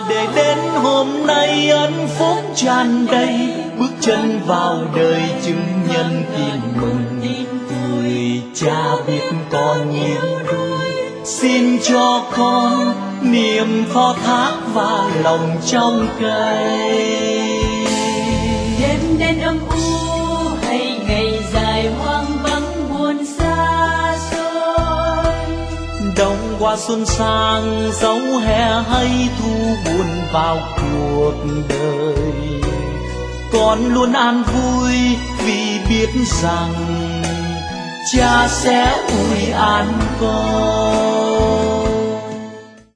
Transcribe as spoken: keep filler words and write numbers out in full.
để đến hôm nay ân phúc tràn đầy, bước chân vào đời chứng nhân tin mừng. Người cha biết con nhiều đôi, xin cho con niềm phó thác và lòng trong cây. Đêm đen âm u hay ngày dài hoang vắng buồn xa xôi, Đông qua xuân sang dấu hè hay thu buồn vào cuộc đời, con luôn an vui vì biết rằng cha sẽ ủi an con.